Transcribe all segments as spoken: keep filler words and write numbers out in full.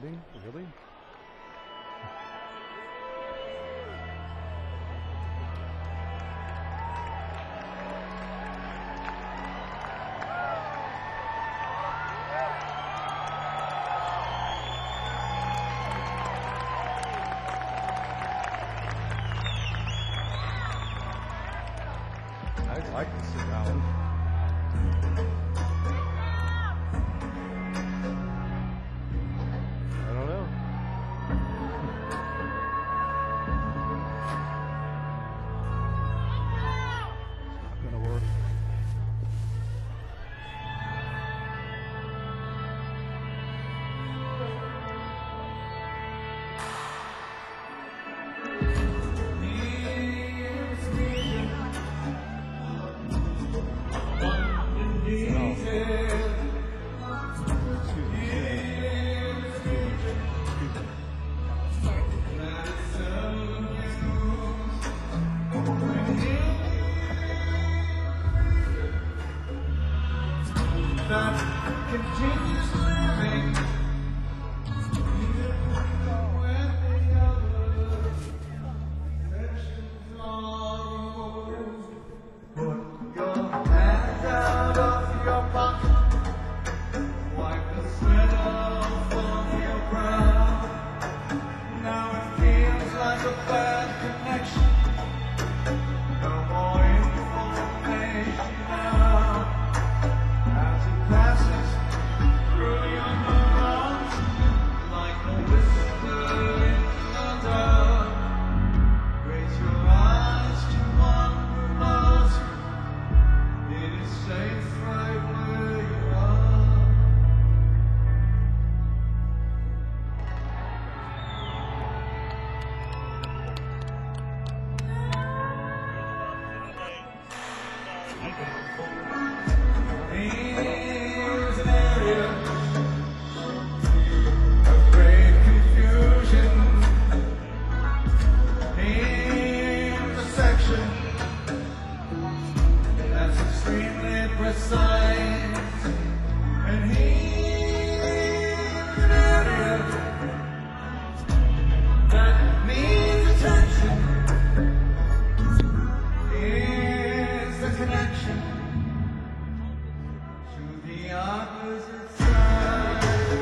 landing? Really? I'd like to sit down. I don't know. It's not gonna work. That continues living even when the other sections are over. Put your hands out of your pocket, wipe the sweat off of your brow. Now it feels like a bad connection. No more information now. As it passes through your neurons, like a whisper in the dark, raise your eyes to one who loves you. It is safe right where you are. Here's an area of great confusion. Here's a section that's extremely precise. And here's an area that needs attention. Here's the connection to the opposite side.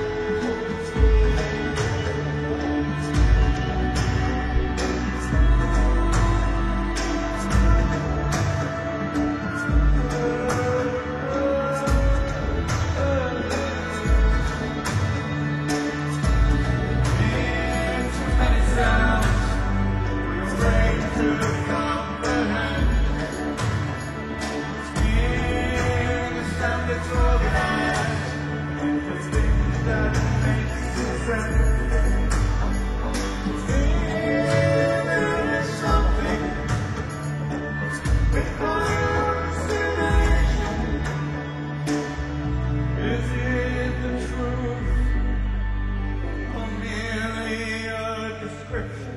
In too many sounds for your brain to comprehend. In the sound that's organized into things that make sense. There is something before your destination. Is it the truth or merely a description?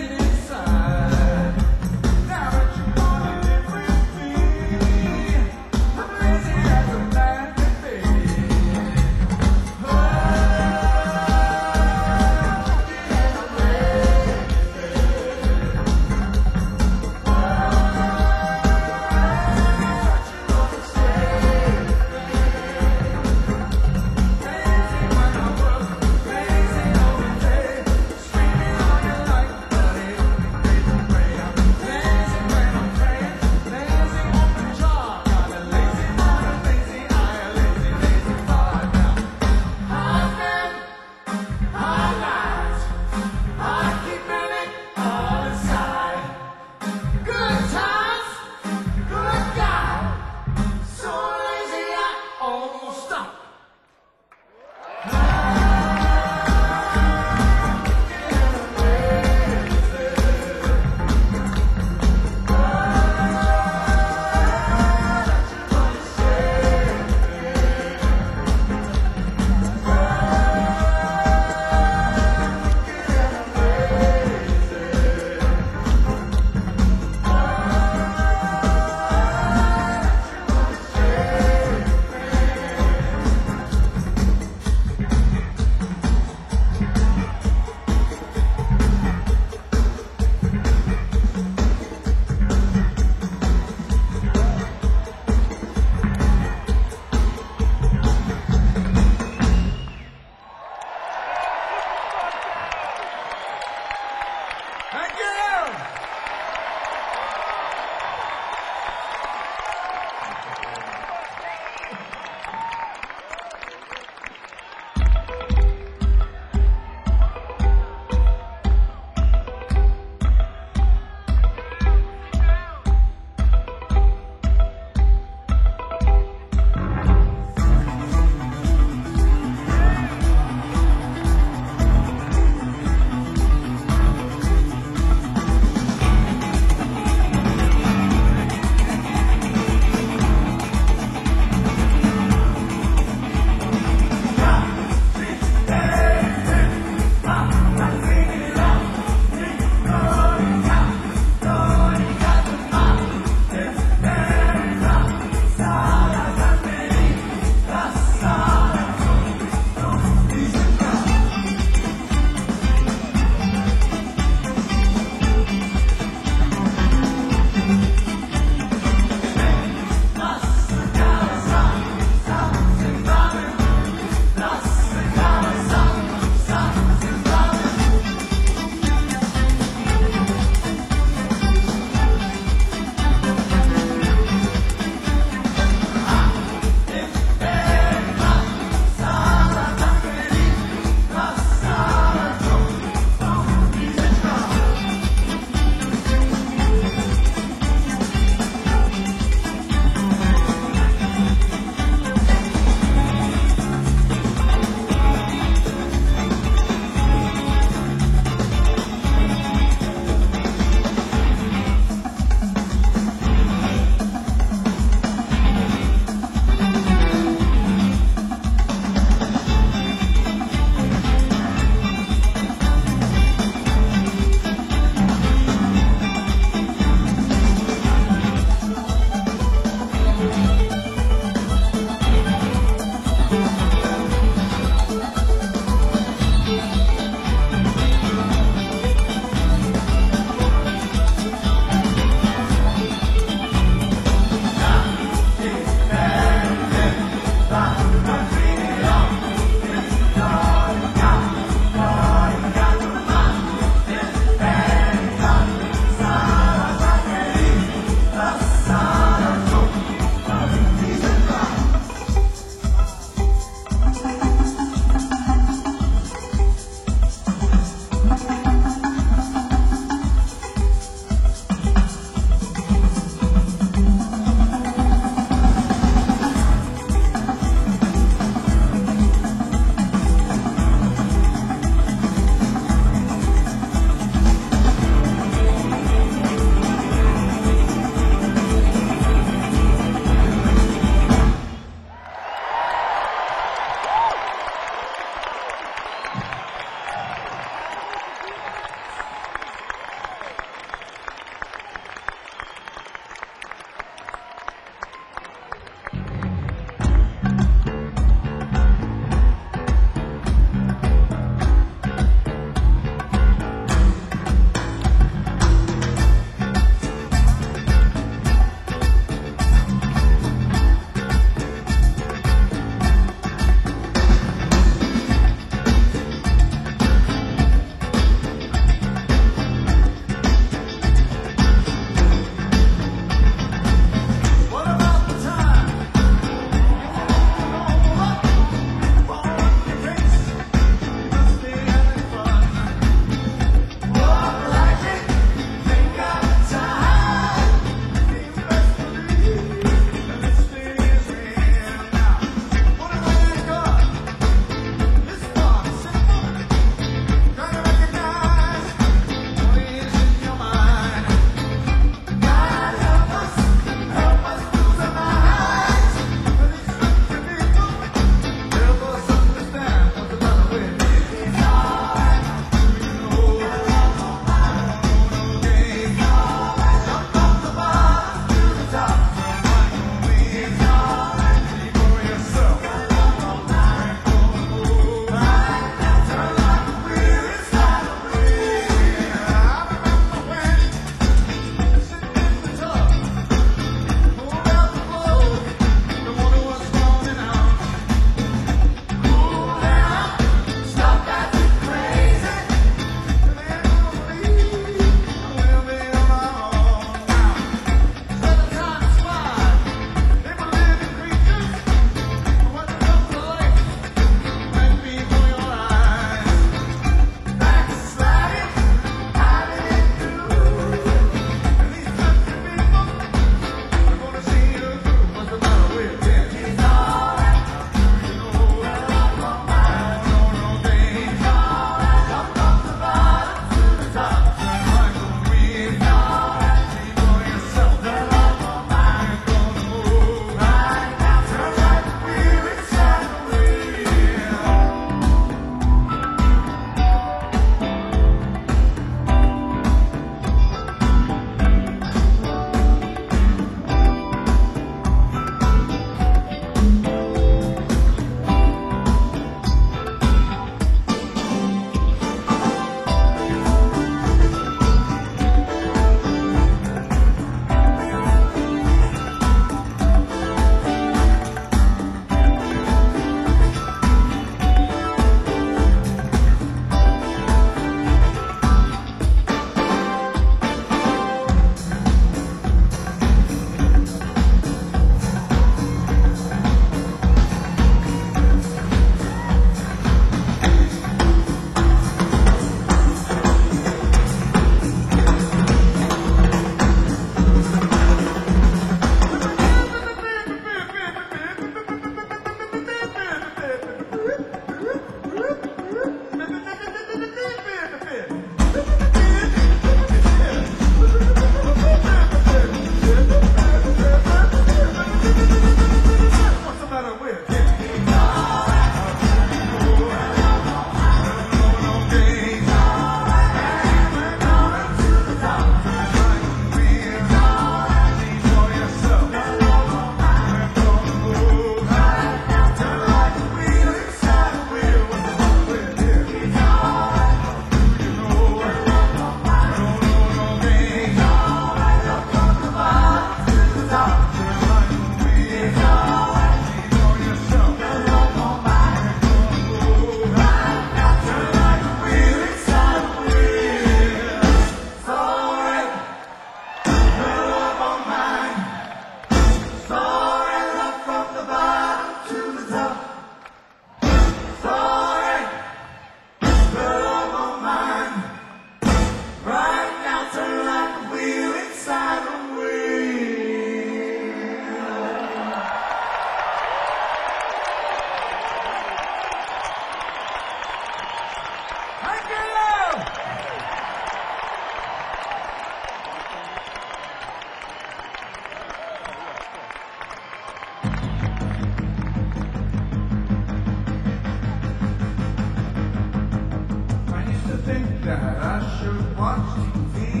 that I should watch T V.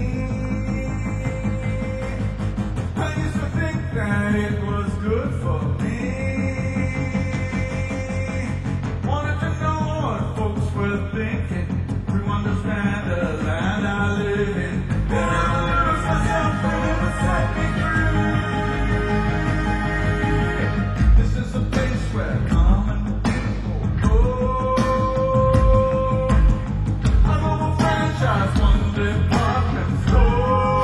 I used to think that it was good for me. Wanted to know what folks were thinking, to understand the land I live in. Then I lose myself and it would set me free. This is a place where common people go. I'm on a franchise, one department store.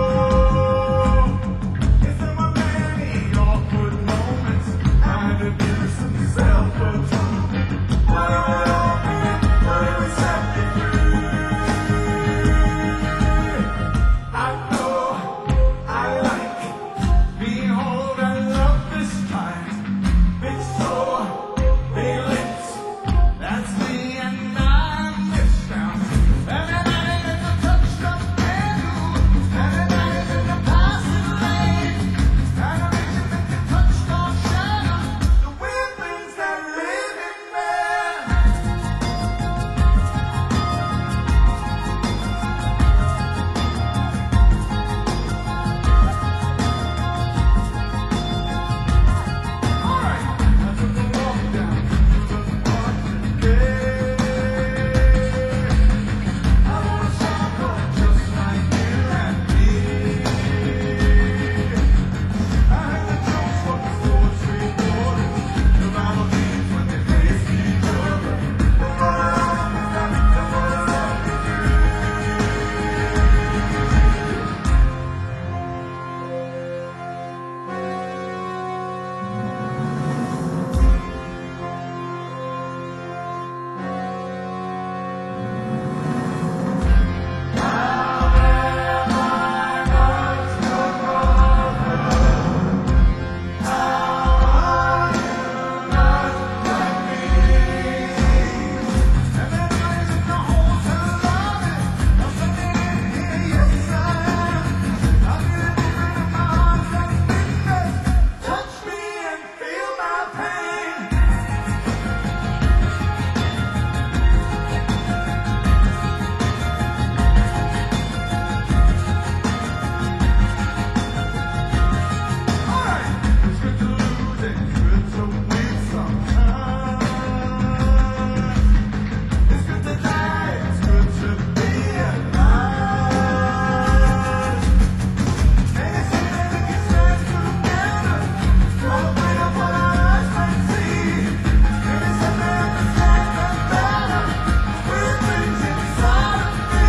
It's in my many awkward moments, I had to give some self-control. But it would open it, but it would set me free. I know I like being old and love this time. Big soul, big lips, that's me and I'm this town. Everybody in the touch of new, everybody in the passing lane. And I wish that they touch or shadow the weird things that live in there. Alright, I took a walk down to the park today. I wanna circle just like you and me. I heard the jokes from the poetry borders, the Bible thieves when they face each other. The world is not the world. Touch me and feel my pain. Alright, it's good to lose and good to win sometimes. It's good to die, it's good to be alive. Maybe someday we can stand together, celebrate of what our eyes might see. Maybe someday understand the better weird things inside of me.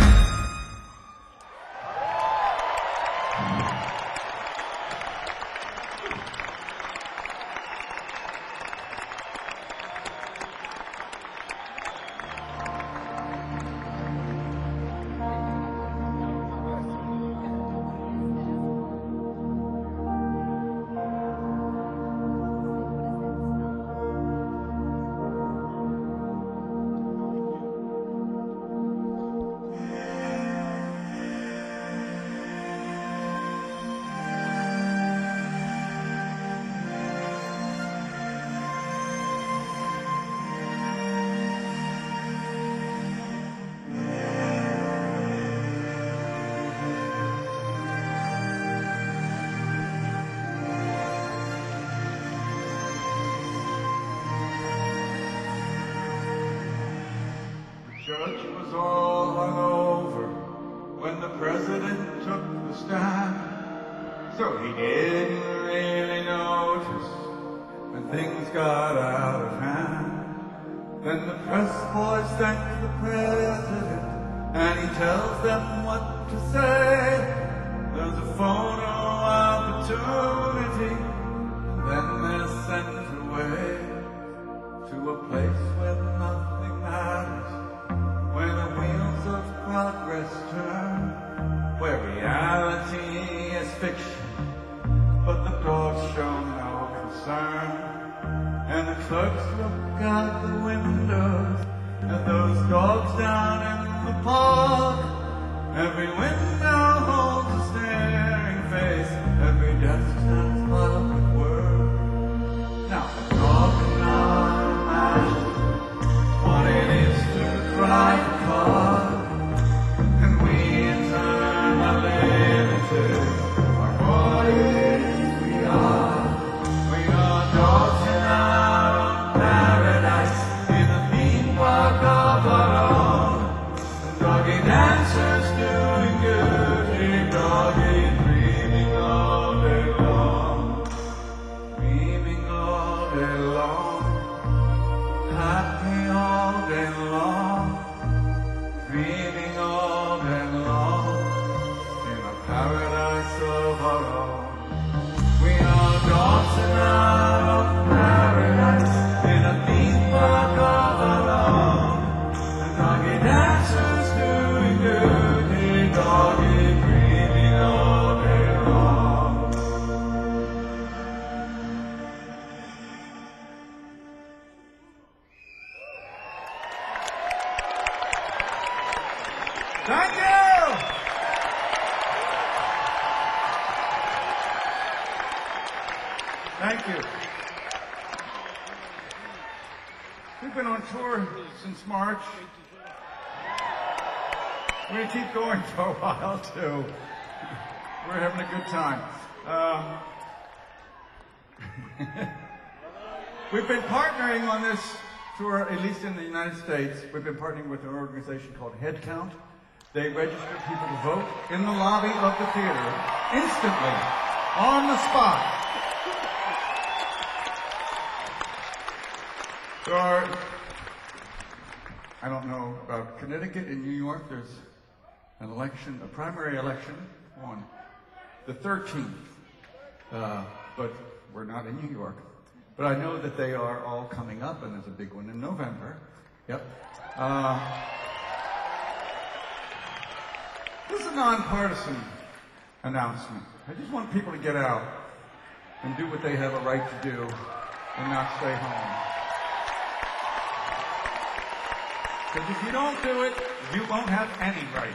The church was all hung over when the president took the stand. So he didn't really notice when things got out of hand. Then the press boys thank the president and he tells them what to say. There's a photo opportunity and then they're sent away to a place where nothing matters, where the wheels of progress turn, where reality is fiction, but the doors show no concern. And the clerks look out the windows at those dogs down in the park. Every window holds a staring face, every desk stands public word. Now the dog cannot imagine what it is to cry for cause. Thank you! Thank you. We've been on tour since March. We're going to keep going for a while, too. We're having a good time. Um, we've been partnering on this tour, at least in the United States. We've been partnering with an organization called Headcount. They register people to vote in the lobby of the theater, instantly, on the spot. There are, I don't know about Connecticut and New York, there's an election, a primary election on the thirteenth, uh, but we're not in New York. But I know that they are all coming up, and there's a big one in November. Yep. Uh, this is a nonpartisan announcement. I just want people to get out and do what they have a right to do and not stay home. Because if you don't do it, you won't have any rights.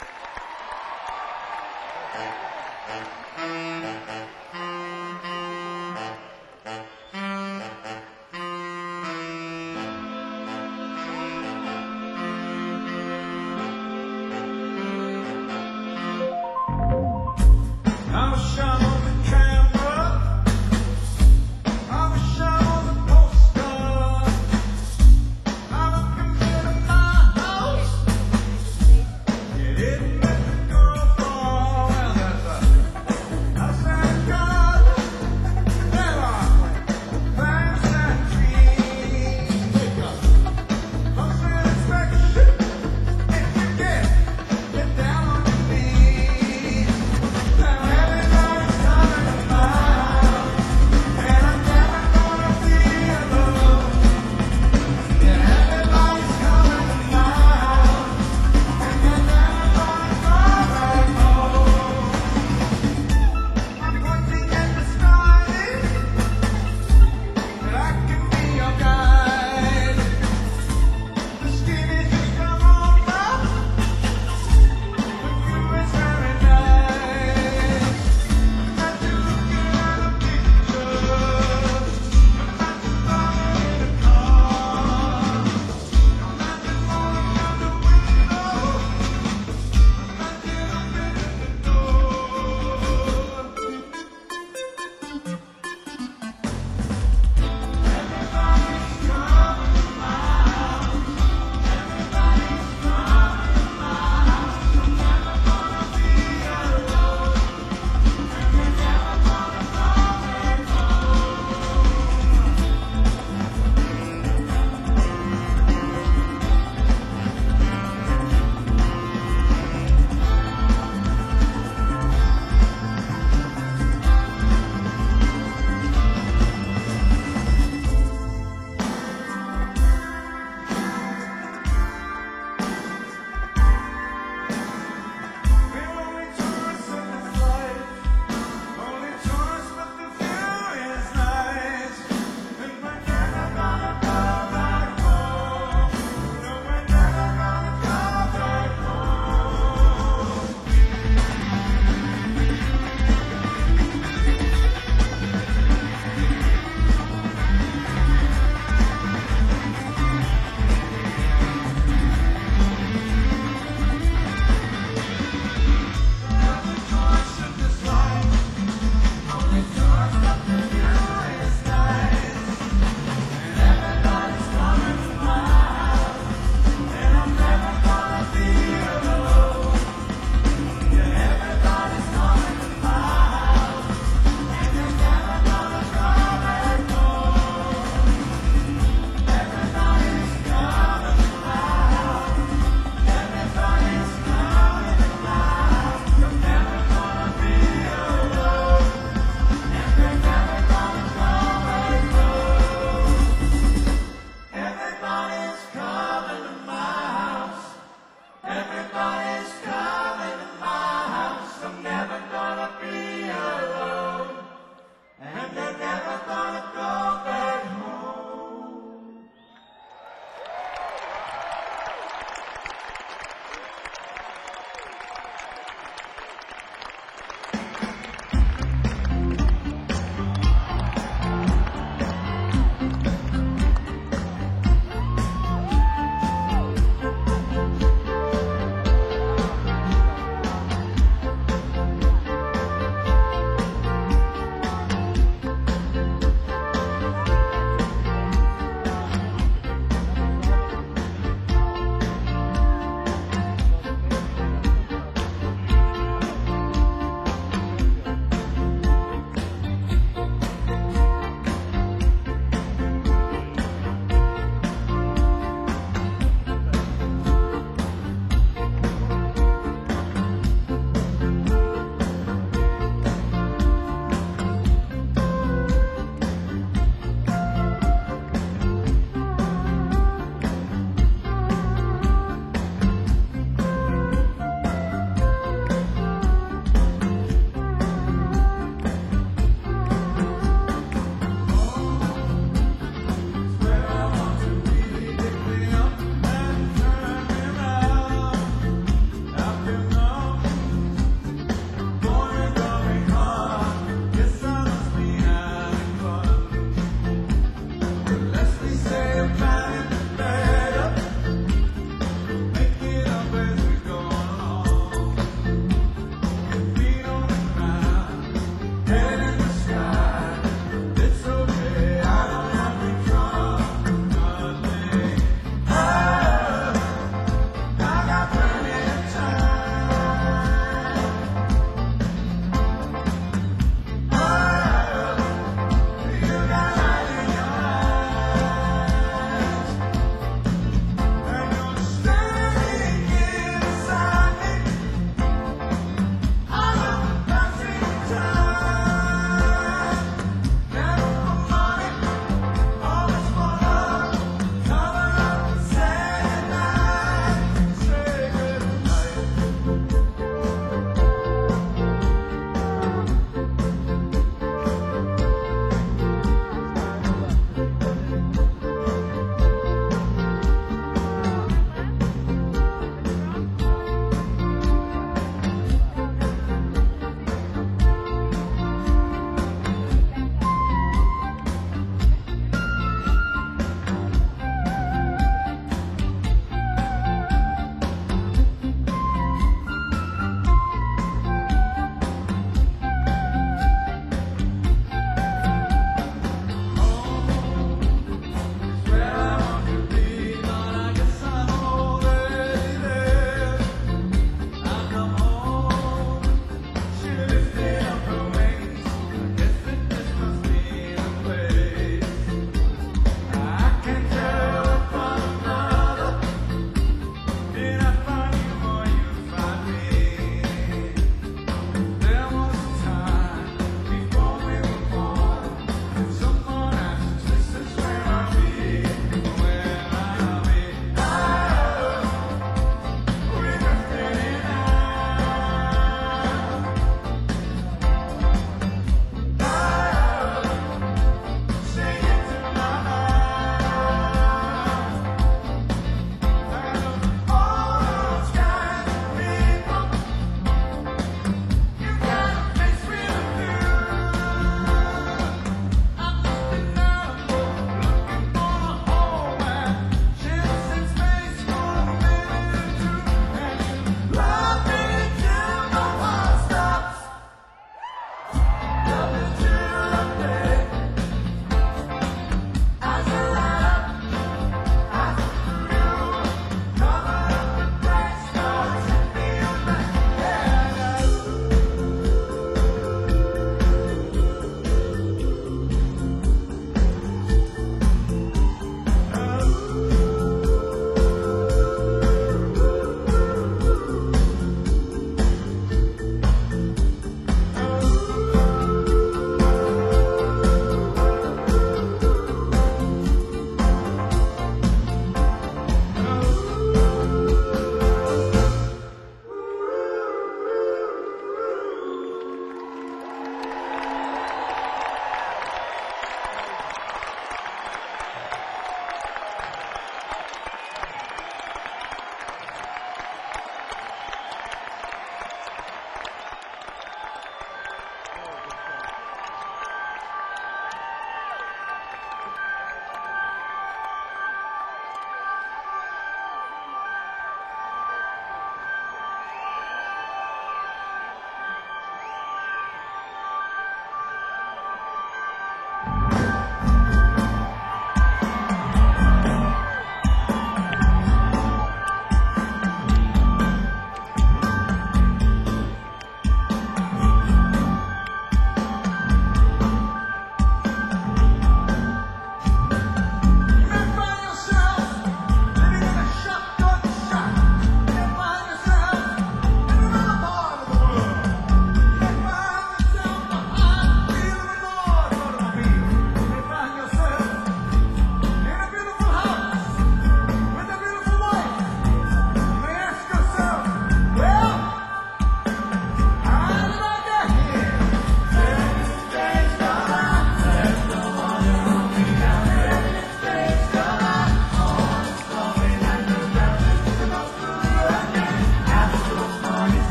I was shot on the camera. I was shot on the poster. I was committed my house. It didn't let the girl fall. Well, that's a, I said,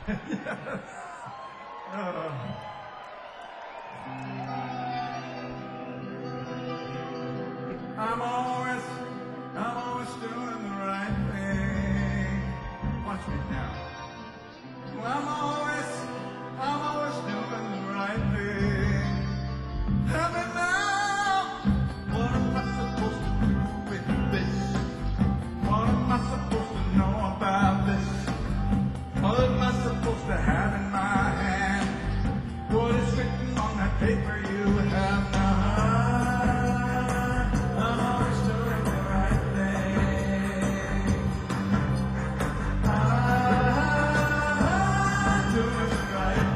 Yes. Uh, I'm always, I'm always doing the right thing. Watch me now. Well, I'm always, I'm always doing the right thing. Tell me now, what am I supposed to do with this? What am I supposed to know about this? What am I supposed to have in my hand? What is written on that paper you have now? I'm always doing the right thing. I'm doing the right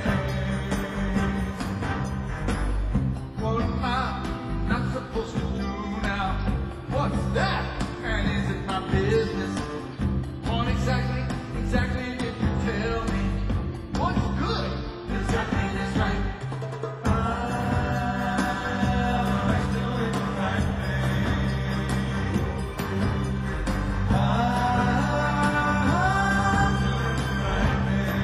thing. What am I not supposed to do now? What's that? And is it my business? What exactly, exactly did you tell me? What's good? Exactly is right. I'm always doing the right thing. I'm doing the right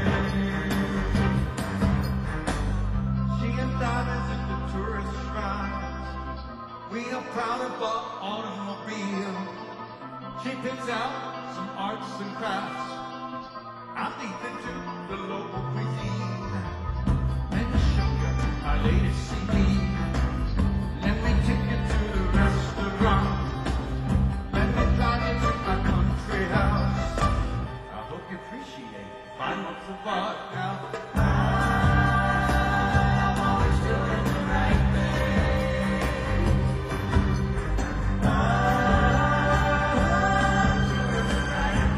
thing. She and I visit the tourist shrines. We are proud of our automobile. She picks out some arts and crafts. I'm deep into the local cuisine. Let me show you my latest C D. Let me take you to the restaurant. Let me drive you to my country house. I hope you appreciate fine works of art now. I'm always doing the right thing. I'm doing the right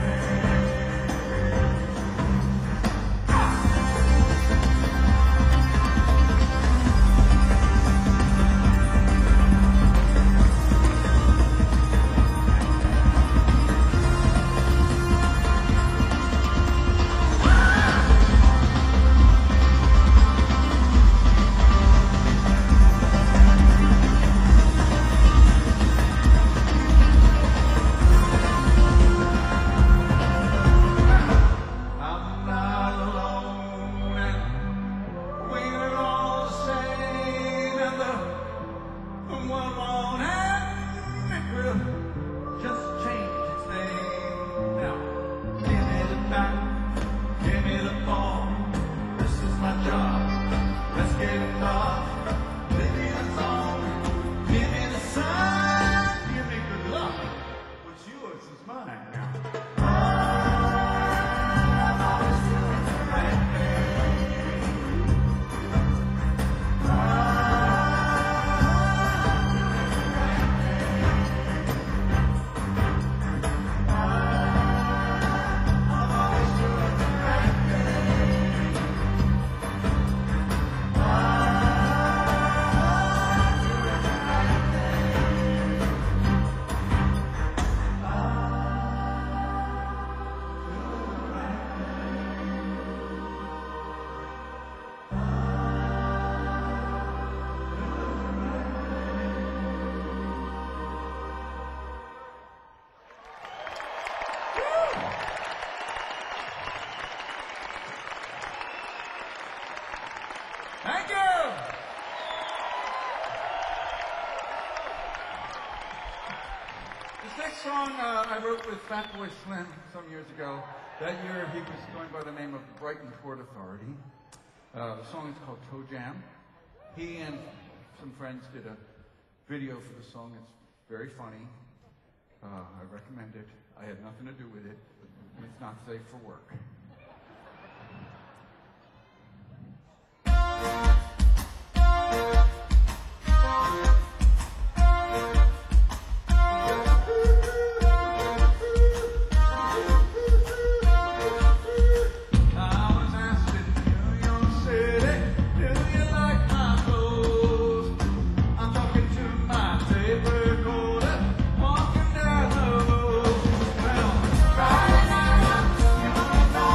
I'm not alone, and we're all the same, and the world won't end. It will just change its name. Now, give me the bat, give me the ball. This is my job. Let's get it off. Give me the song, give me the sun, give me good luck. What's yours is mine now. I'm always doing the right thing. I'm doing the right thing. I'm always doing the right thing. Thank you. This next song uh, I wrote with Fatboy Slim some years ago. That year he was going by the name of Brighton Port Authority. Uh, the song is called Toe Jam. He and some friends did a video for the song. It's very funny. Uh, I recommend it. I had nothing to do with it. It's not safe for work. Walking down the road, well, Friday night, you wanna know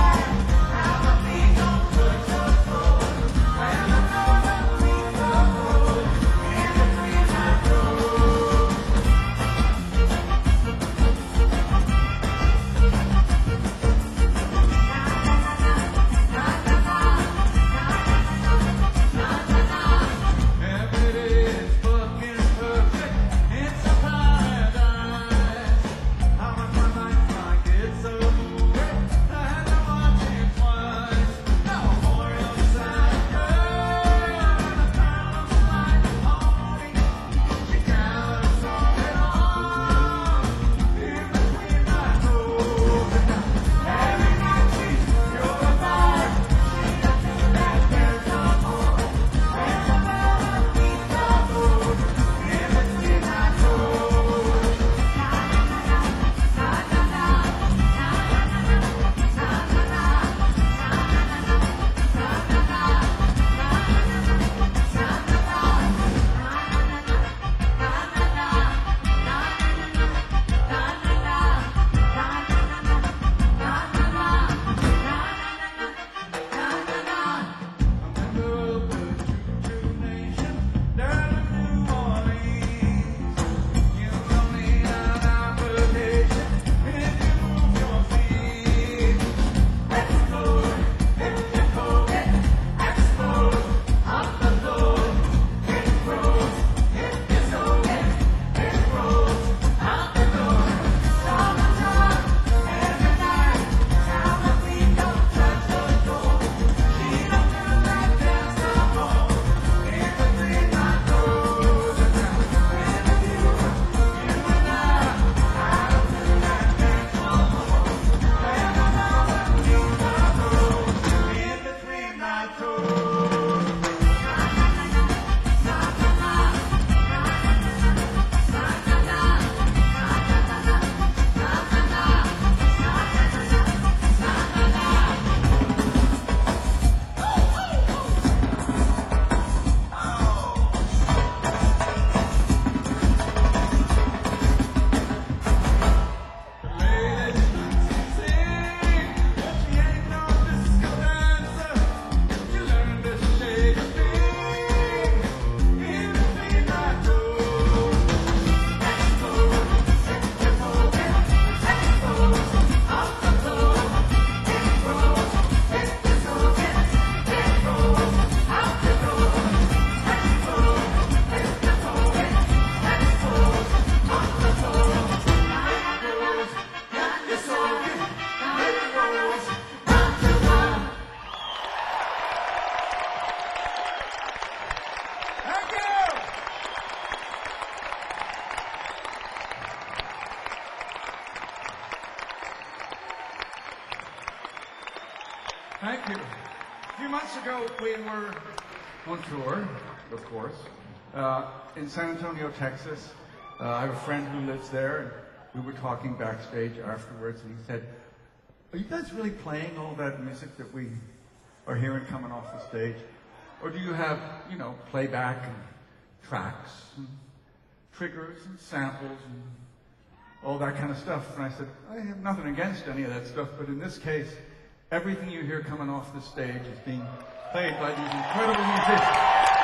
Thank you. A few months ago, we were on tour, of course, uh, in San Antonio, Texas. Uh, I have a friend who lives there, and we were talking backstage afterwards, and he said, "Are you guys really playing all that music that we are hearing coming off the stage? Or do you have, you know, playback and tracks and triggers and samples and all that kind of stuff?" And I said, "I have nothing against any of that stuff, but in this case, everything you hear coming off the stage is being played by these incredible musicians."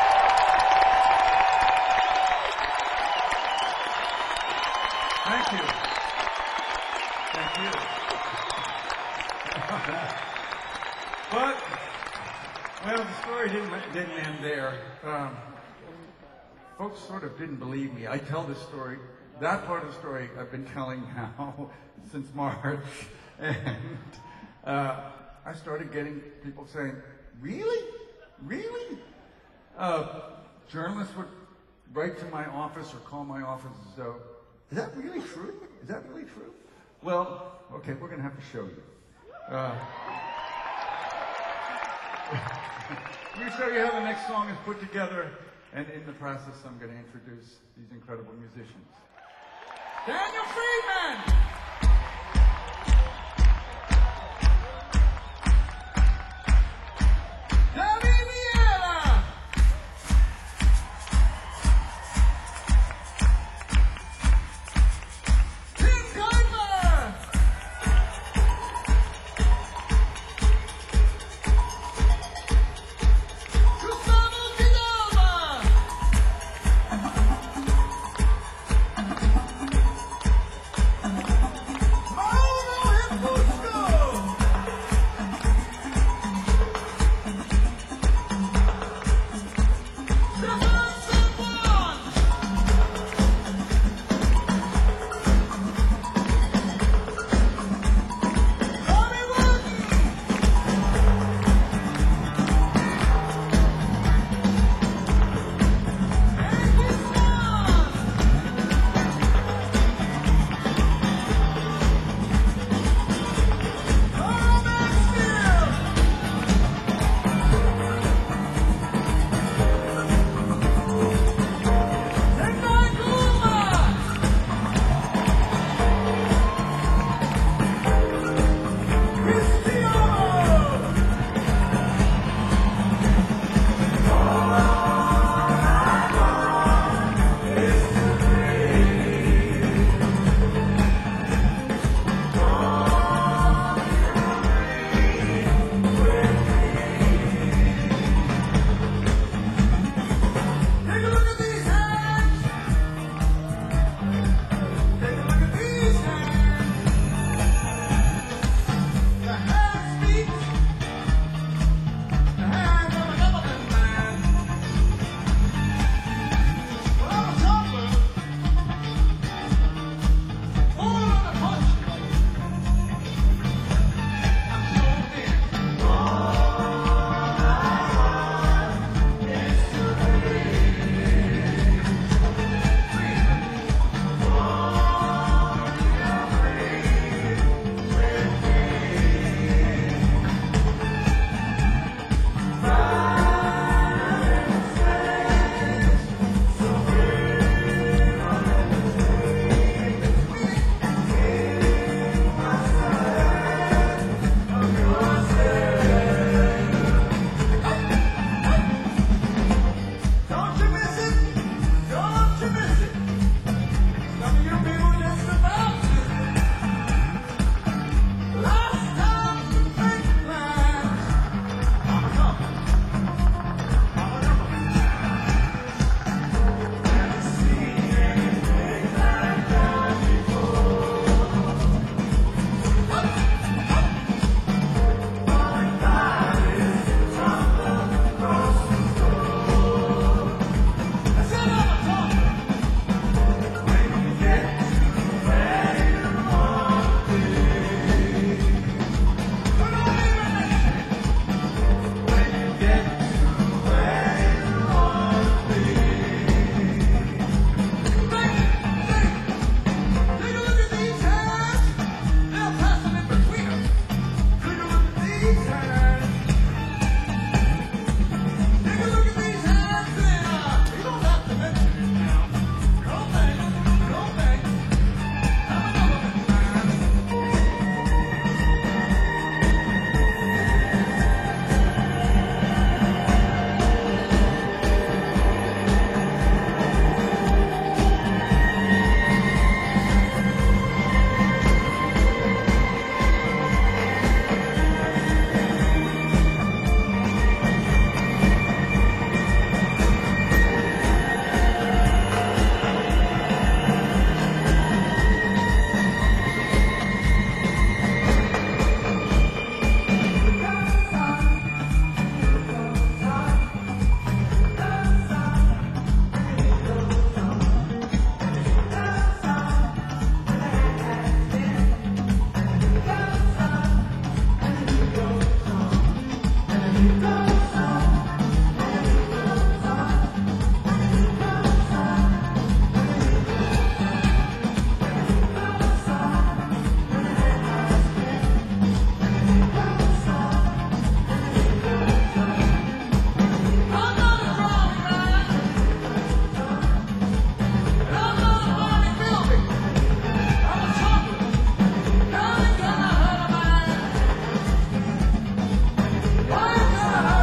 Thank you. Thank you. But, well, the story didn't, didn't end there. Um, folks sort of didn't believe me. I tell this story, that part of the story I've been telling now since March. And uh, I started getting people saying, "Really? Really?" Uh, journalists would write to my office or call my office and say, "Is that really true? Is that really true?" Well, okay, we're going to have to show you. Uh, Let me show you how the next song is put together, and in the process, I'm going to introduce these incredible musicians. Daniel Friedman! David Vieira! Tim Kuiper! Gustavo Vidalba! Why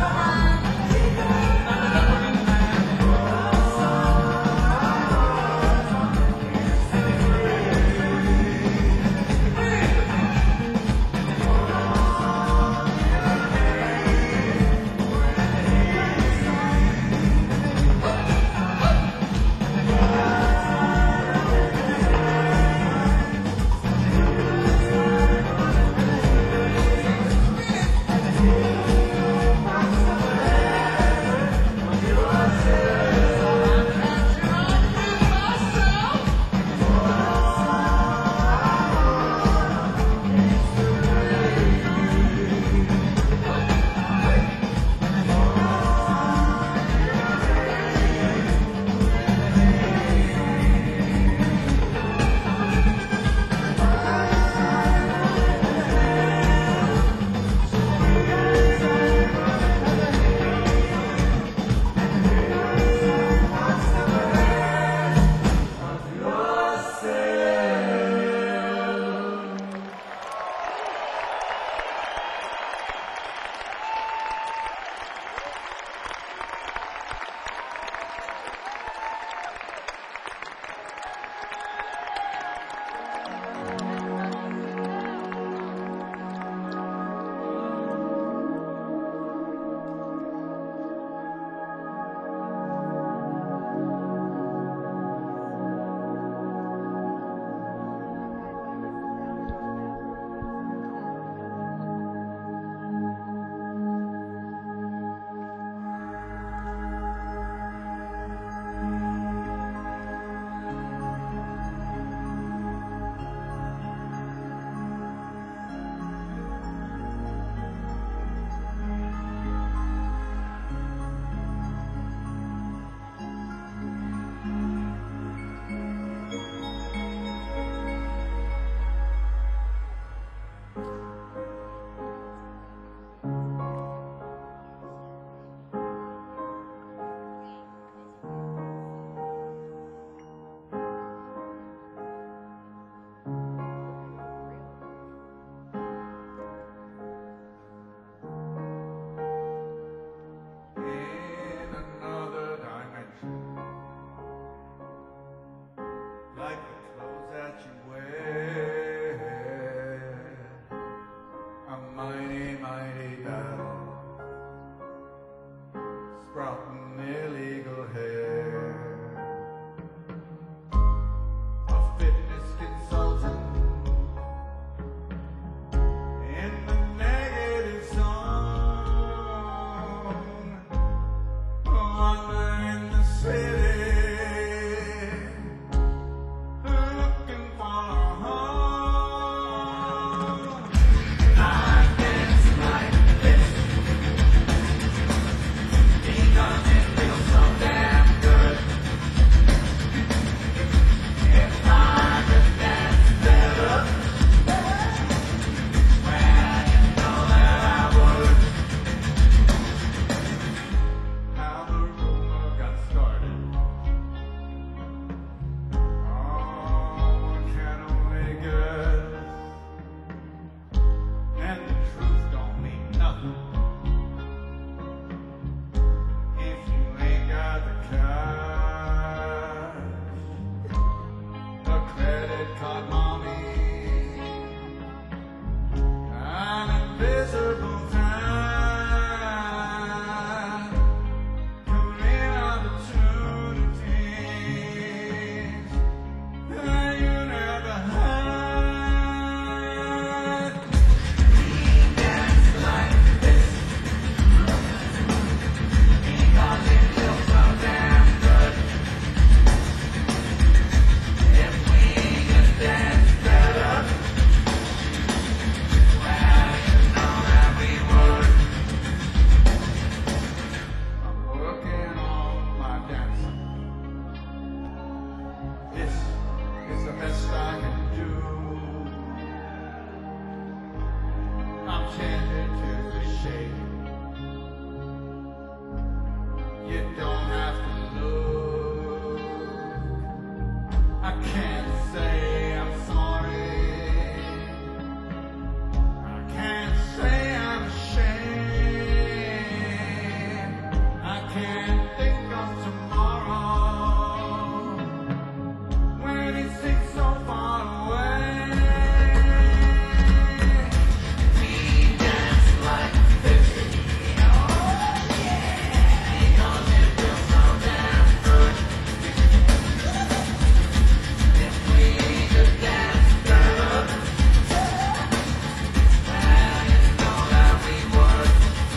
You don't have to look. I can't say I'm sorry. I can't say I'm ashamed. I can't think of tomorrow when it seems so far away. We dance like this. Because it feels so damn good. If we could dance better, well, you know that we would.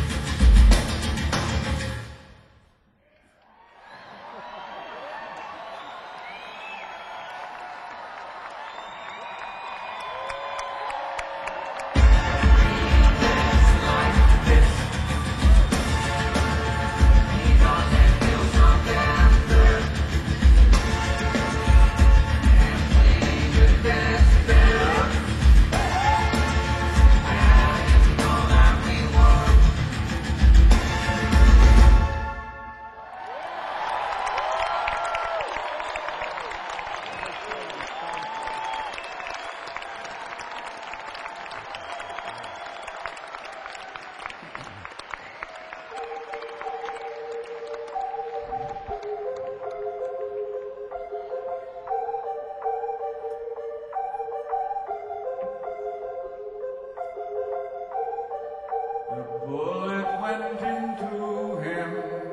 The bullet went into him.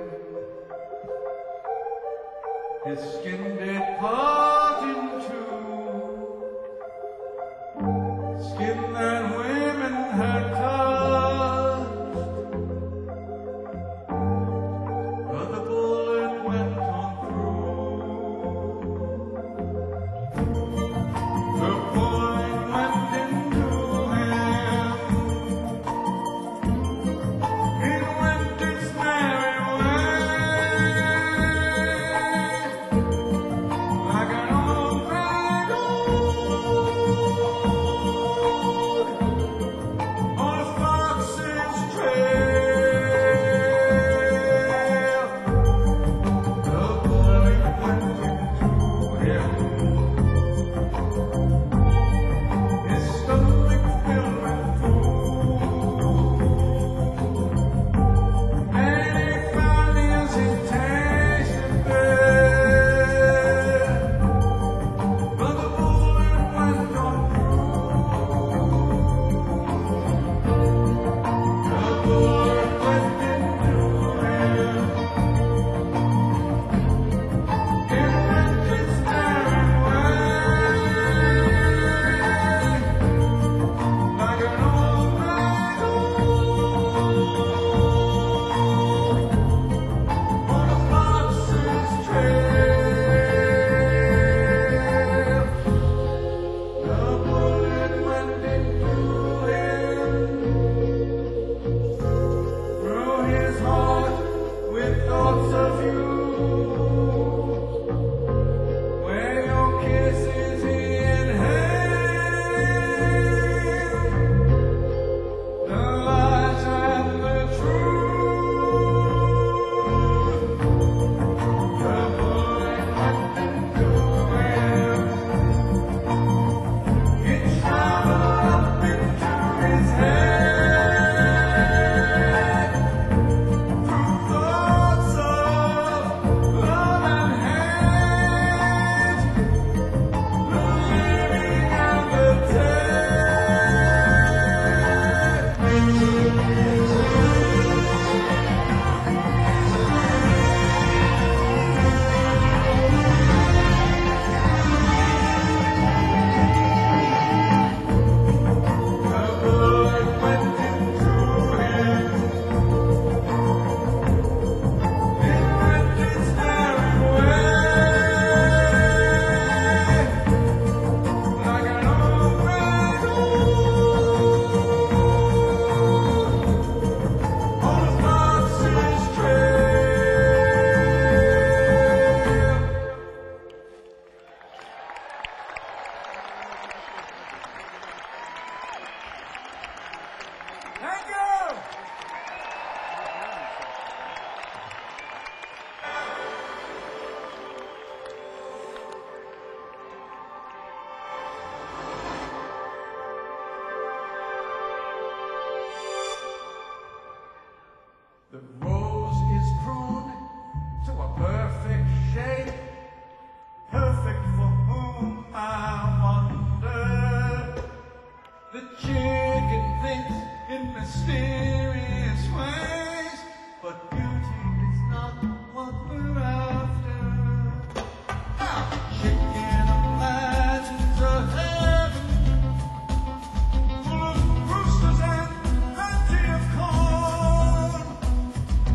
His skin did part in two. Skin that women had touched. But the bullet went on through. The bullet went into him. It went its merry way, like an The rose is pruned to a perfect shape, perfect for whom I wonder. The chicken thinks in mysterious ways, but beauty is not what we're after. Now, chicken imagines a heaven full of roosters and plenty of corn.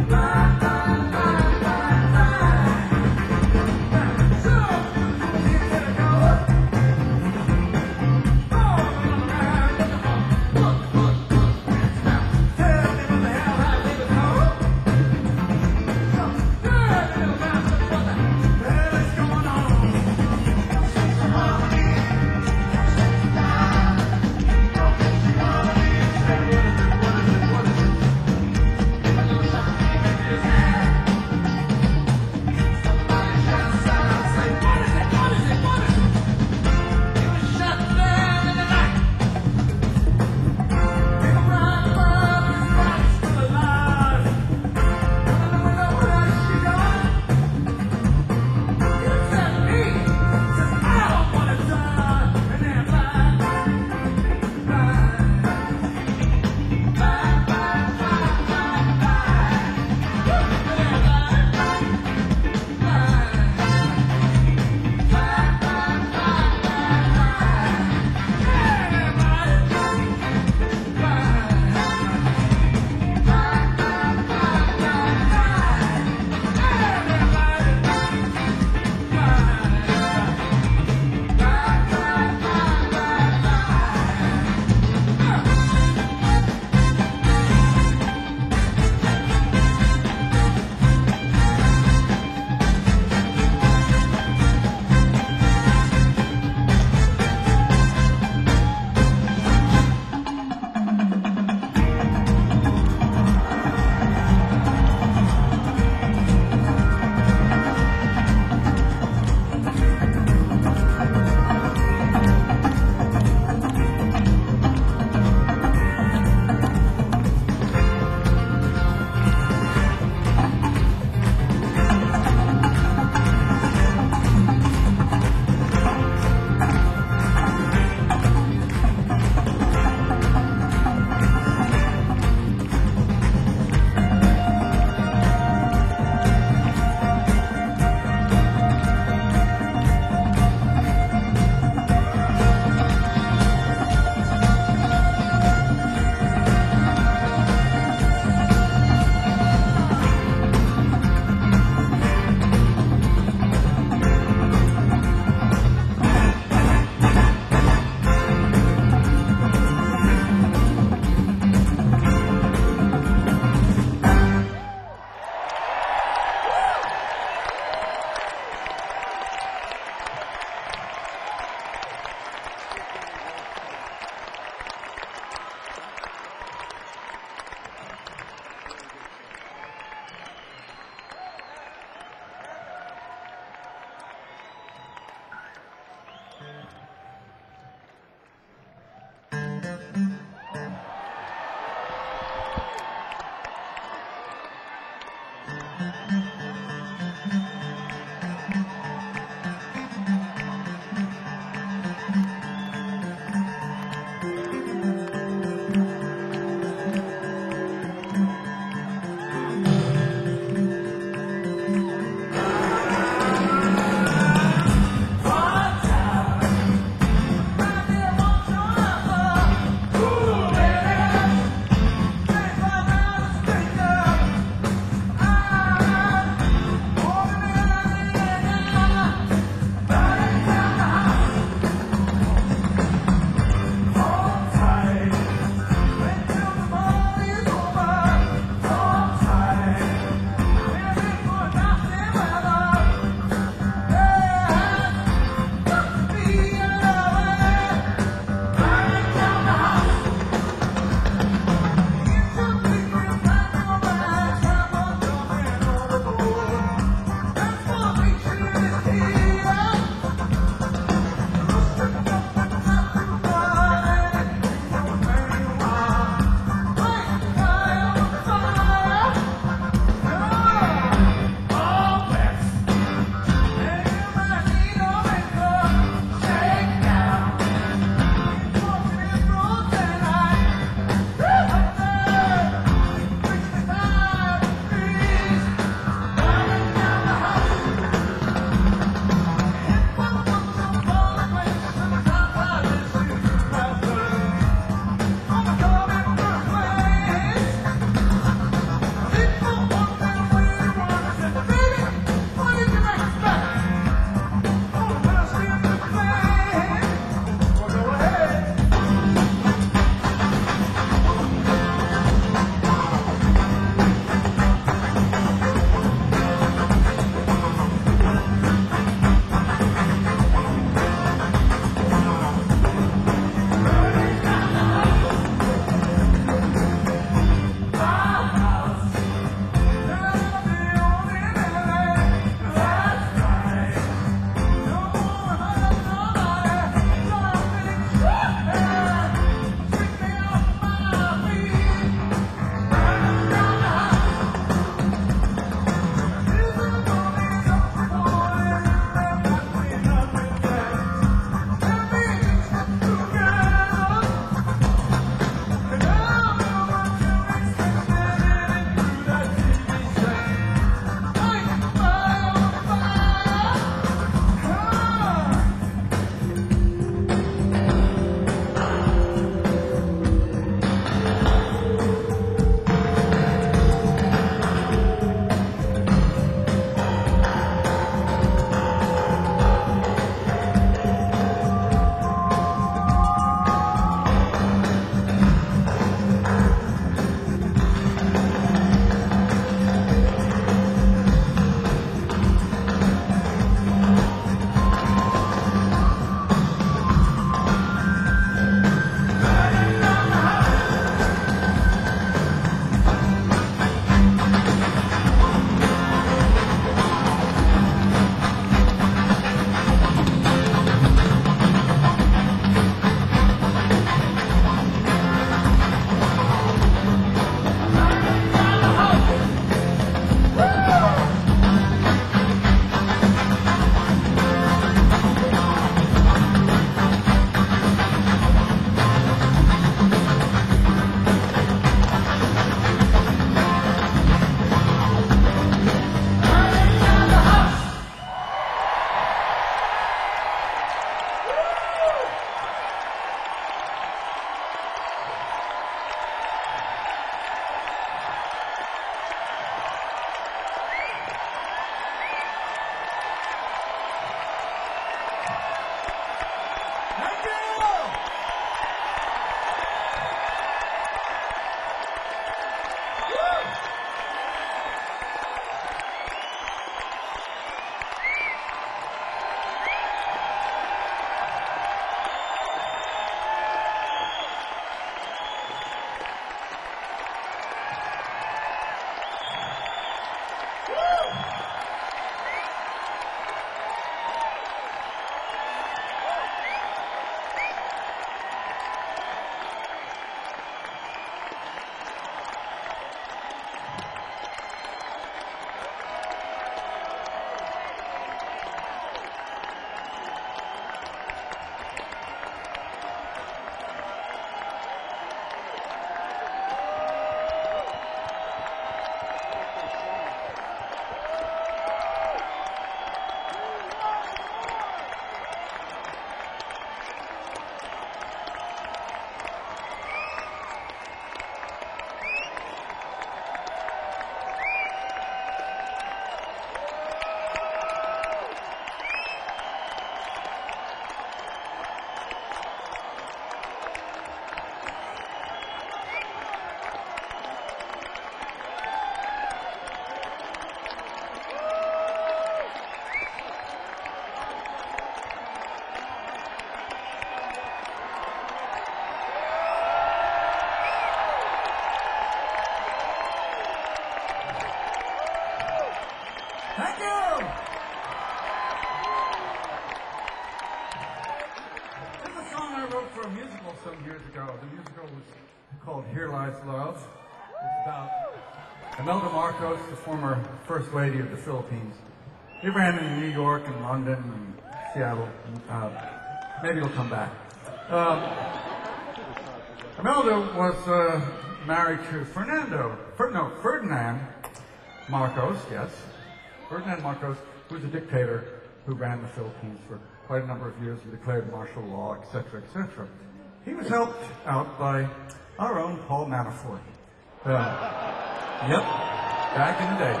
called Here Lies Love. It's about Imelda Marcos, the former First Lady of the Philippines. He ran in New York and London and Seattle. Uh, maybe he'll come back. Um, Imelda was uh, married to Fernando, Fer, no, Ferdinand Marcos, yes. Ferdinand Marcos, who was a dictator who ran the Philippines for quite a number of years and declared martial law, et cetera, et cetera. He was helped out by our own Paul Manafort. Uh, yep, back in the day.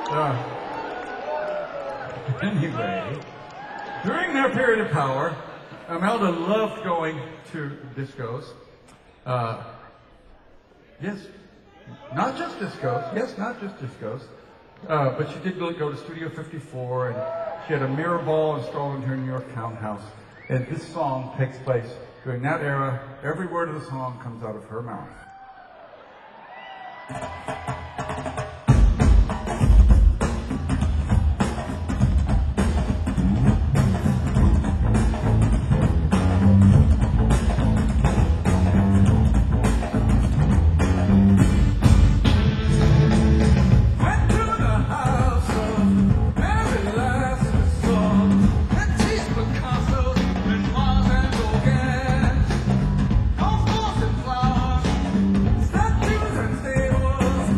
Uh, anyway, during their period of power, Imelda loved going to discos. Uh, yes, not just discos. Yes, not just discos. Uh, but she did go to Studio fifty-four, and she had a mirror ball installed in her New York townhouse. And this song takes place during that era. Every word of the song comes out of her mouth. Statues and stables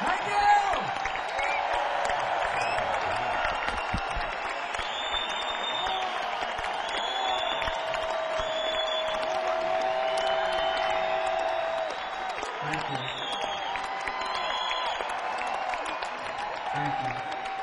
Thank you! Thank you. Thank you.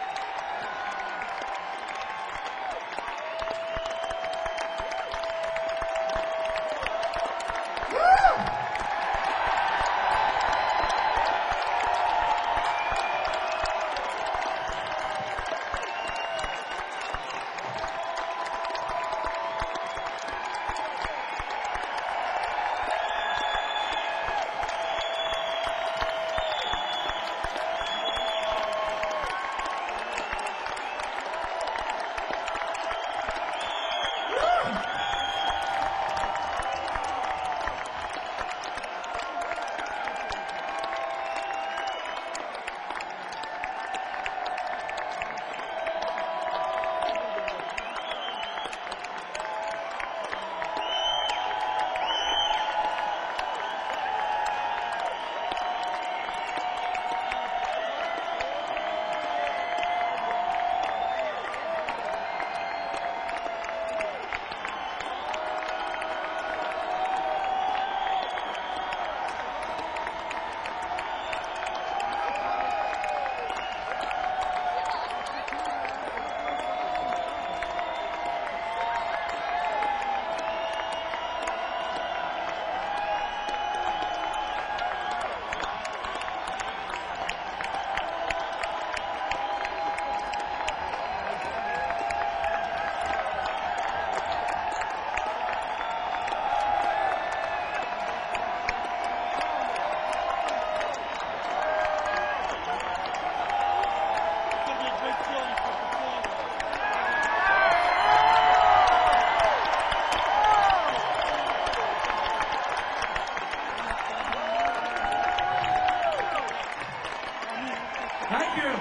Thank you.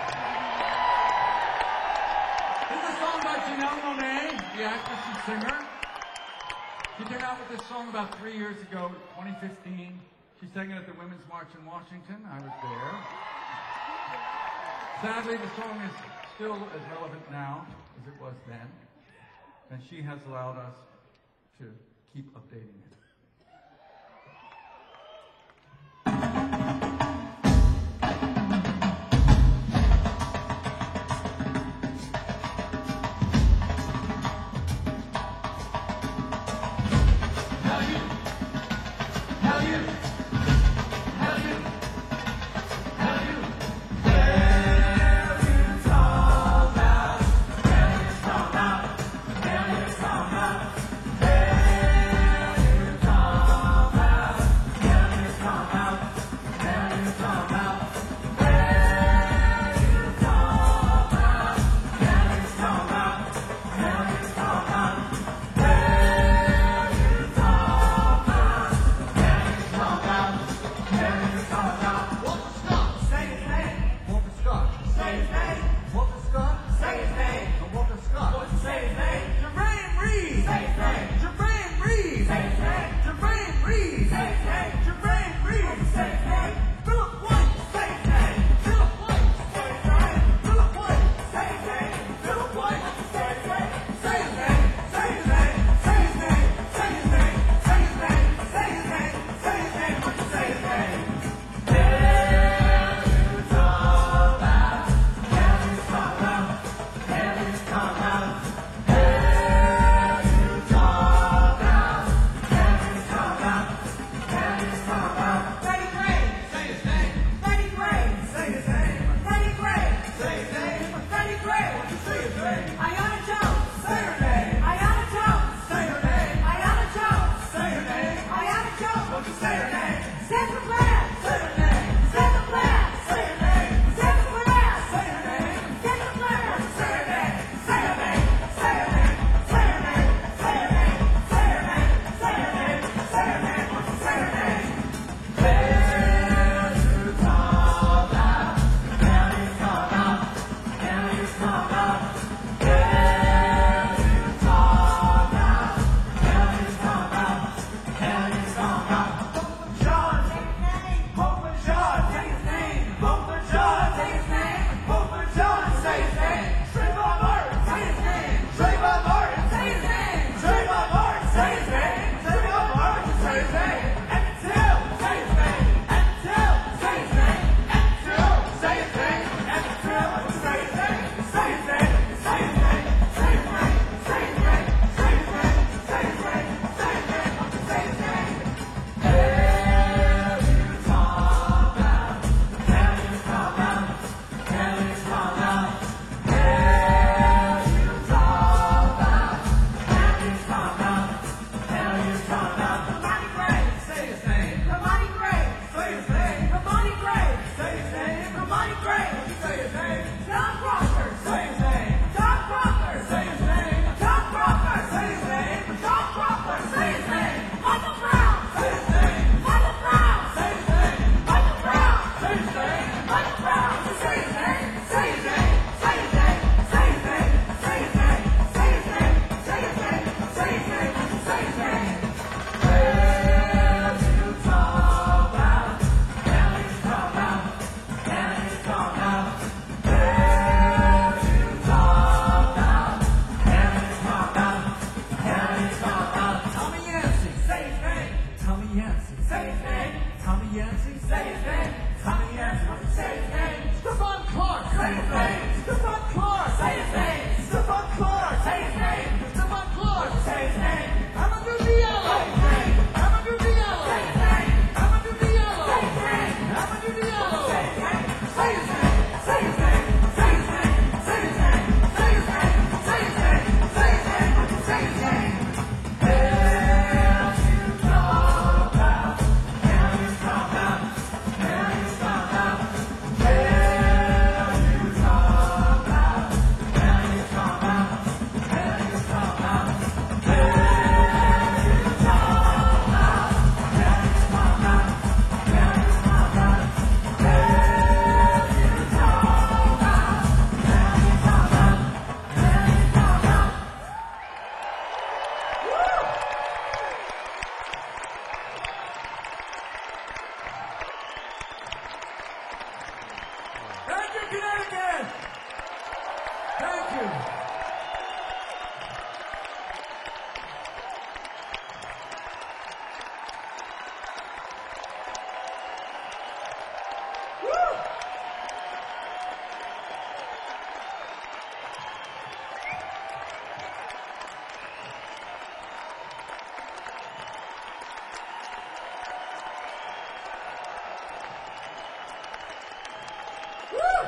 This is a song by Janelle Monáe, the actress and singer. She came out with this song about three years ago, twenty fifteen. She sang it at the Women's March in Washington. I was there. Sadly, the song is still as relevant now as it was then, and she has allowed us to keep updating it. Yancey, say his name. Tommy Yancey, say his name. Stephon Clark, say his name. Stephon Clark, say his name. Stephon Clark, say his name. Stephon Clark, say his name. Amadou Diallo, say his name. Amadou Diallo, say his name. Amadou Diallo, say his name. Amadou Diallo, say his name. Say his name. Say his name. Say his name. Say his name. Say his name. Say his name. Say his name. Say his name. Hell, you talk out. Hell, you talk out. Hell, you talk out. Hell, you talk out. Hell, you talk out. Hell, you talk out. Hell, you talk out. Hell, you talk out. Hell, you talk out. Hell, you talk out. Hell, you talk out. Hell, you talk out. Hell, you talk out. Woo! Thank you, Connecticut! Thank you. Woo! Woo!